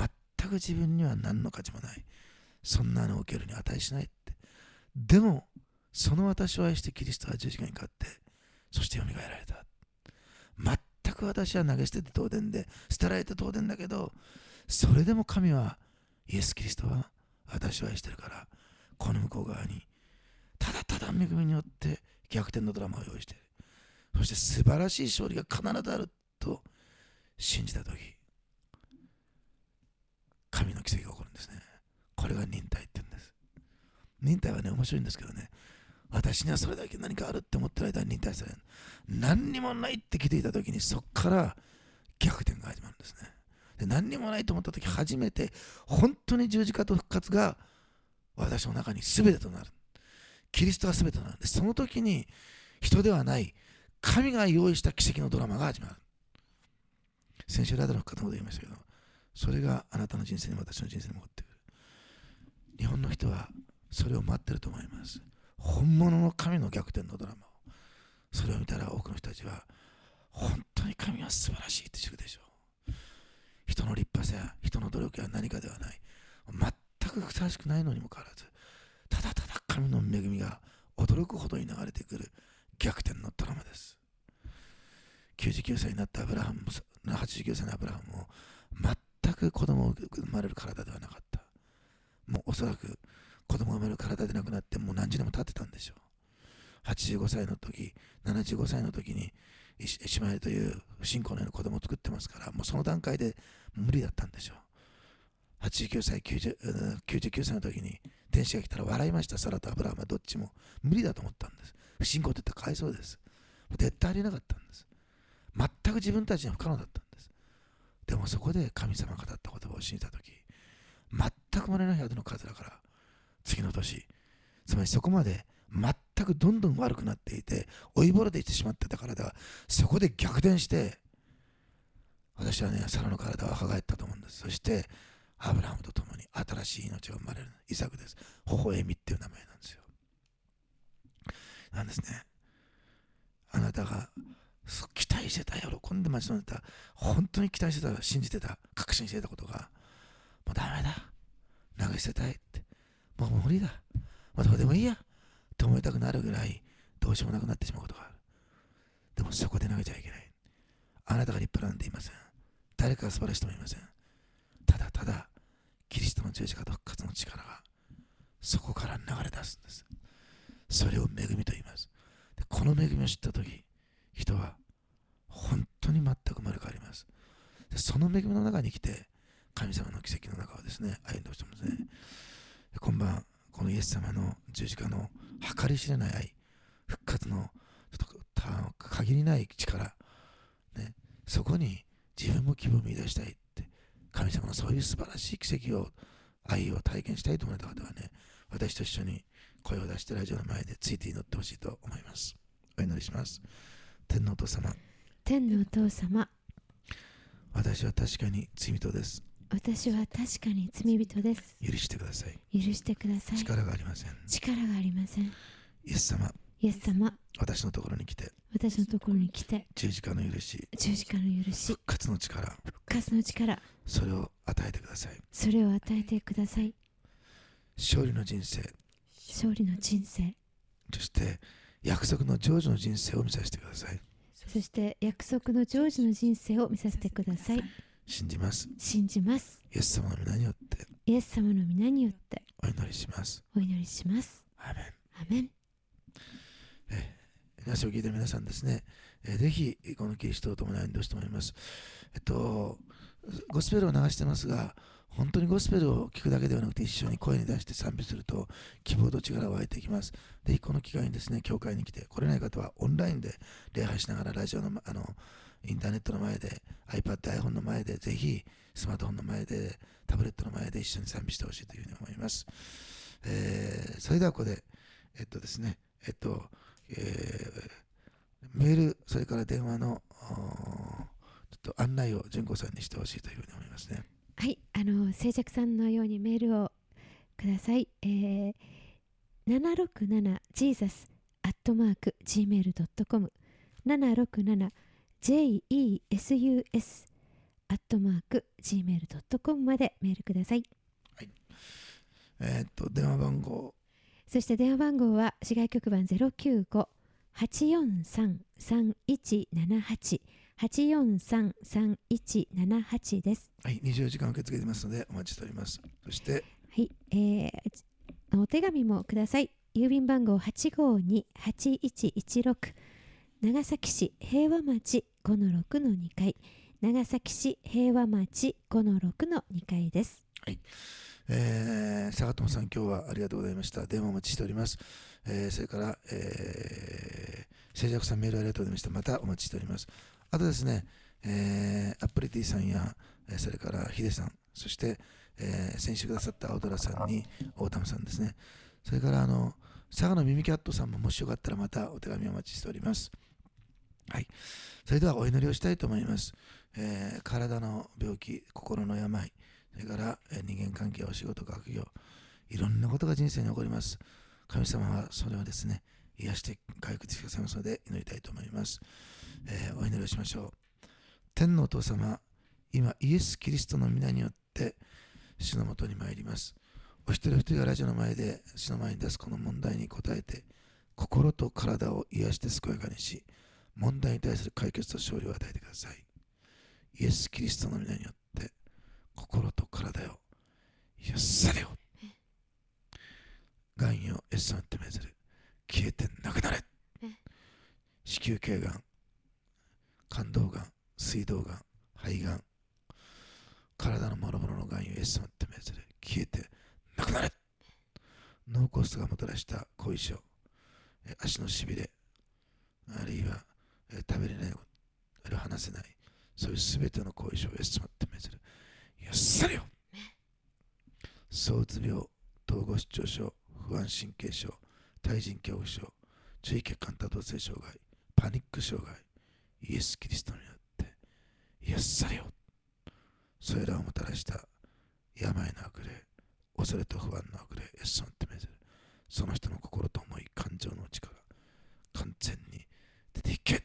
く自分には何の価値もない。そんなのを受けるに値しないって。でも、その私を愛してキリストは十字架に勝って、そして蘇られた。全く私は投げ捨てて当然で、捨てられて当然だけど、それでも神は、イエス・キリストは私を愛してるから、この向こう側に、ただただ恵みによって逆転のドラマを用意している。そして素晴らしい勝利が必ずあると信じたとき、神の奇跡が起こるんですね。これが忍耐って言うんです。忍耐はね、面白いんですけどね、私にはそれだけ何かあるって思ってる間に忍耐される。何にもないって気づいたときに、そこから逆転が始まるんですね。で、何にもないと思ったとき、初めて本当に十字架と復活が私の中に全てとなる。キリストが全てとなるんです。その時に人ではない神が用意した奇跡のドラマが始まる。先週ラダの復活のこと言いましたけど、それがあなたの人生にも私の人生にも起こってくる。日本の人はそれを待ってると思います。本物の神の逆転のドラマを。それを見たら多くの人たちは本当に神は素晴らしいって知るでしょう。人の立派さや人の努力や何かではない。全くふさわしくないのにもかかわらず、ただただ神の恵みが驚くほどに流れてくる逆転のドラマです。きゅうじゅうきゅうさいになったアブラハムも、はちじゅうきゅうさいのアブラハムも全く子供を生まれる体ではなかった。もうおそらく子供が生まれる体でなくなってもう何十年も経ってたんでしょう。はちじゅうごさいの時、ななじゅうごさいの時にイシマエルという不信仰のような子供を作ってますから、もうその段階で無理だったんでしょう。はちじゅうきゅうさい、きゅうじゅう、きゅうじゅうきゅうさいの時に天使が来たら笑いました。サラとアブラハムはどっちも無理だと思ったんです。不信仰って言ったらかわいそうです。絶対ありえなかったんです。全く自分たちには不可能だったんです。でもそこで神様が語った言葉を信じた時、全く漏れないはずの数だから、次の年、つまりそこまで全くどんどん悪くなっていて追いぼれていってしまってたからだ、そこで逆転して、私はね、サラの体は若返ったと思うんです。そしてアブラハムと共に新しい命が生まれるイサクです。微笑みっていう名前なんですよ。なんですね。あなたが期待してた、喜んで待ち望んでた、本当に期待してた、信じてた、確信してたことが、もうダメだ、投げ捨てたいって、もう無理だ、もうどうでもいいやって思いたくなるぐらいどうしようもなくなってしまうことがある。でもそこで投げちゃいけない。あなたが立派なんて言いません。誰かが素晴らしいとも言いません。ただただキリストの十字架と復活の力がそこから流れ出すんです。それを恵みと言います。でこの恵みを知ったとき、人は本当に全く生まれ変わります。でその恵みの中に来て、神様の奇跡の中をですね、歩んでほしいと思いますね。で今晩、このイエス様の十字架の計り知れない愛、復活のちょっと限りない力、ね、そこに自分も希望を見出したいって、神様のそういう素晴らしい奇跡を、愛を体験したいと思われた方はね、私と一緒に声を出してラジオの前でついて祈ってほしいと思います。お祈りします。天のお父様、 天のお父様、 私は確かに罪人です。 私は確かに罪人です。 許してください。 許してください。 力がありません。 力がありません。 イエス様、 イエス様、 私のところに来て、 私のところに来て、 十字架の許し、 十字架の許し、 復活の力、 復活の力、 それを与えてください。 それを与えてください。 勝利の人生、 勝利の人生、 そして約束の成就の人生を見させてください。 そして約束の成就の人生を見させてください。 信じます。 信じます。 イエス様の皆によってイエス様の皆によってお祈りします。 お祈りします。 アーメン。 アメン。 え話を聞いている皆さんですね、えぜひこのキリストを共に歩んでほしいと思います。えっとゴスペルを流してますが、本当にゴスペルを聞くだけではなくて、一緒に声に出して賛美すると希望と力が湧いてきます。ぜひこの機会にですね、教会に来て、来れない方はオンラインで礼拝しながら、ラジオのあのインターネットの前で、iPad、iPhone の前で、ぜひスマートフォンの前で、タブレットの前で一緒に賛美してほしいというふうに思います。えー、それではここで、えっとですね、えっと、えー、メール、それから電話のちょっと案内を純子さんにしてほしいというふうに思いますね。 はい、あの静寂さんのようにメールをください。えー、ななろくななジーザスアットマークジーメールドットコム ななろくななジェイイーエスユーエスアットマーク ジーメールドットコム までメールください。 えーっと電話番号、 そして電話番号は市外局番 ゼロきゅうご はちよんさん さんいちななはち はちよんさん さんいちななはちです。 はい、にじゅうよじかん受け付けていますのでお待ちしております。そしてはい、えー、お手紙もください。郵便番号 はちごに はちいちいちろく 長崎市平和町 ごのろくのにかい、長崎市平和町 ごのろくのにかいです。 はい、えー、坂友さん今日はありがとうございました。電話お待ちしております。えー、それから、えー、静寂さんメールありがとうございました。またお待ちしております。あとですね、えー、アップリティさんや、えー、それからヒデさん、そして、えー、先週くださった青空さんに大玉さんですね、それからあの佐賀のミミキャットさんももしよかったらまたお手紙お待ちしております。はい、それではお祈りをしたいと思います。えー、体の病気、心の病、それから、えー、人間関係、お仕事、学業、いろんなことが人生に起こります。神様はそれをですね、癒して回復してくださいますので祈りたいと思います。えー、お祈りをしましょう。天のお父様、今イエス・キリストの皆によって主のもとに参ります。お一人一人がラジオの前で主の前に出すこの問題に答えて、心と体を癒して健やかにし、問題に対する解決と勝利を与えてください。イエス・キリストの皆によって心と体を癒されよ。がんよエス様ってめずる、消えてなくなれ。子宮頸がん、肝臓がん、膵臓がん、肺がん、体の諸々のがんよイエス様ってめずる、消えてなくなれ。脳梗塞がもたらした後遺症、足のしびれ、あるいは食べれない、あるいは話せない、そういうすべての後遺症をイエス様ってめずる、癒されよ。躁うつ病、統合失調症、不安神経症、対人恐怖症、注意欠陥多動性障害、パニック障害、イエス・キリストによって癒されよ。それらをもたらした病の悪霊、恐れと不安の悪霊、イエス様ってめずる、その人の心と思い、感情の内から完全に出ていけ。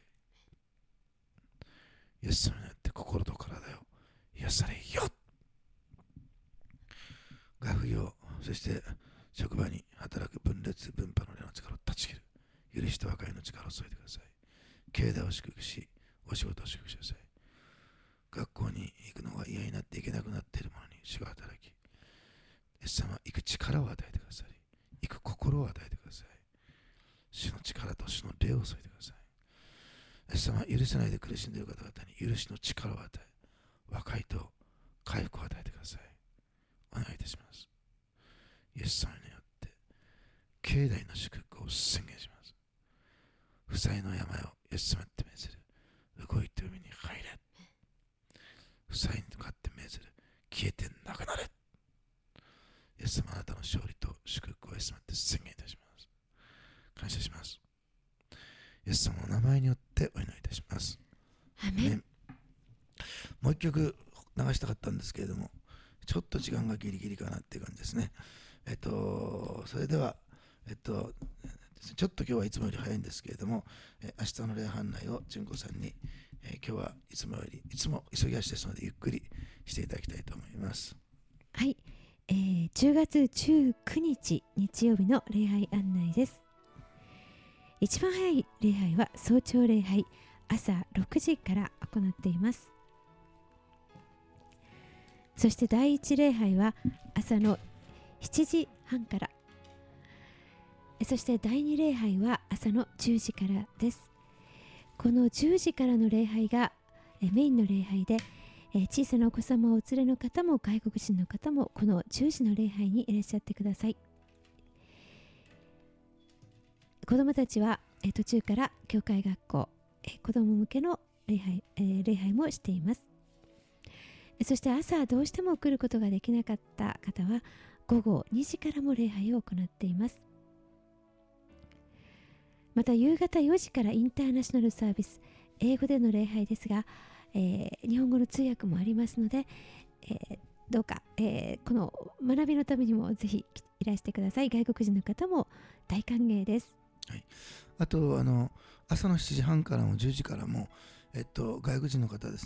イエス様によって心と体を癒されよ。学業、そして職場に働く分裂分派の霊の力を断ち切る。許しと和解の力を注いでください。経済を祝福し、お仕事を祝福しください。学校に行くのが嫌になっていけなくなっている者に主が働き、イエス様、行く力を与えてください。行く心を与えてください。主の力と主の霊を注いでください。イエス様、許せないで苦しんでいる方々に許しの力を与え、和解と回復を与えてください。お願いいたします。イエス様によって境内の祝福を宣言します。負債の山をイエス様って命ずる。動いて海に入れ。負債に向かって命ずる。消えてなくなれ。イエス様、あなたの勝利と祝福をイエス様って宣言いたします。感謝します。イエス様の名前によってお祈りいたします。 アメン。 もう一曲流したかったんですけれども、ちょっと時間がギリギリかなっていう感じですね。えっと、それでは、えっと、ちょっと今日はいつもより早いんですけれども、え明日の礼拝内を純子さんに、え今日はいつもより、いつも急ぎ足ですので、ゆっくりしていただきたいと思います。 はい、えー、じゅうがつじゅうくにち日曜日の礼拝案内です。一番早い礼拝は早朝礼拝、朝ろくじから行っています。そして第一礼拝は朝のしちじはんから、そして第二礼拝は朝のじゅうじからです。このじゅうじからの礼拝がメインの礼拝で、小さなお子様をお連れの方も外国人の方もこのじゅうじの礼拝にいらっしゃってください。子どもたちは途中から教会学校、子ども向けの礼拝、礼拝もしています。そして朝どうしても来ることができなかった方は午後にじからも礼拝を行っています。また夕方よじからインターナショナルサービス、英語での礼拝ですが、えー、日本語の通訳もありますので、えー、どうか、えー、この学びのためにもぜひいらしてください。外国人の方も大歓迎です。 はい、あとあの朝のしちじはんからもじゅうじからも、えっと、外国人の方ですね、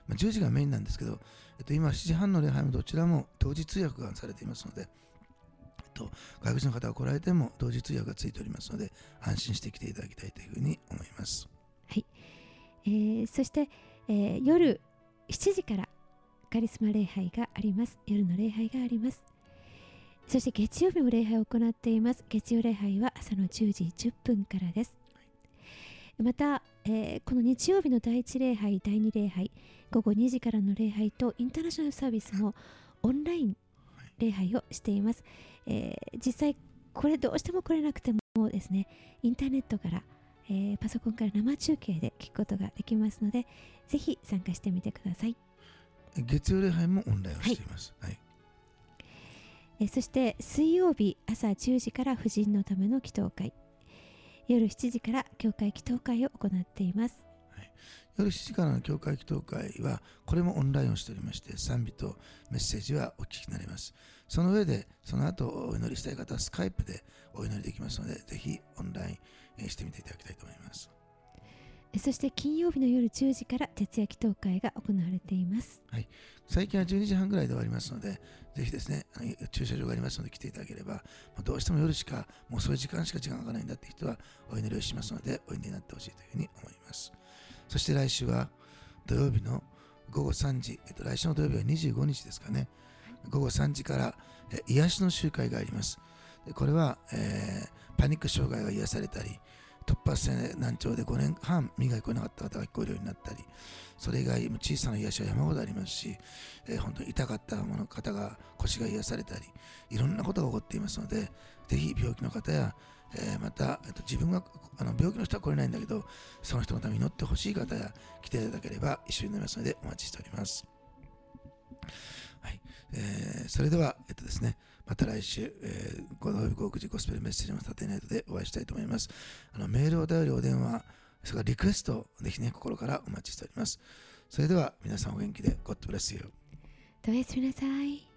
まあ、じゅうじがメインなんですけど、えっと、今しちじはんの礼拝もどちらも同時通訳がされていますので、えっと、外国人の方が来られても同時通訳がついておりますので、安心して来ていただきたいというふうに思います。 はい、えー、そして、えー、夜しちじからカリスマ礼拝があります。夜の礼拝があります。そして月曜日も礼拝を行っています。月曜礼拝は朝のじゅうじじゅっぷんからです。また、えー、この日曜日の第一礼拝、第二礼拝、ごごにじからの礼拝とインターナショナルサービスもオンライン礼拝をしています。えー、実際これどうしても来れなくてもですね、インターネットから、えー、パソコンから生中継で聞くことができますので、ぜひ参加してみてください。 月曜礼拝もオンラインをしています。はいはい、 えそして水曜日朝じゅうじから婦人のための祈祷会、夜しちじから教会祈祷会を行っています。 はい、夜しちじからの教会祈祷会はこれもオンラインをしておりまして、賛美とメッセージはお聞きになります。その上でその後お祈りしたい方はスカイプでお祈りできますので、ぜひオンラインしてみていただきたいと思います。 そして金曜日の夜じゅうじから徹夜祈祷会が行われています。 はい、最近はじゅうにじはんぐらいで終わりますので、ぜひですね、駐車場がありますので来ていただければ、どうしても夜しか、もうそういう時間しか時間がかかないんだって人はお祈りをしますので、お祈りになってほしいというふうに思います。そして来週は土曜日のごごさんじ、えっと、来週の土曜日はにじゅうごにちですかね、ごごさんじからえ癒しの集会があります。でこれは、えー、パニック障害が癒されたり、突発性難聴でごねんはん耳が聞こえなかった方が聞こえるようになったり、それ以外も小さな癒しは山ほどありますし、えー、本当に痛かったもの方が腰が癒されたり、いろんなことが起こっていますので、ぜひ病気の方や、えー、また、えっと、自分があの病気の人は来れないんだけど、その人のために祈ってほしい方や来ていただければ一緒になりますのでお待ちしております。はい、えー、それでは、えっとですね、また来週、えー、ご土曜日ごくじゴスペルメッセージのサテナイトでお会いしたいと思います。あのメール、お便り、お電話、それからリクエストをぜひね、心からお待ちしております。それでは皆さんお元気で、God bless you。 どうやすみなさい。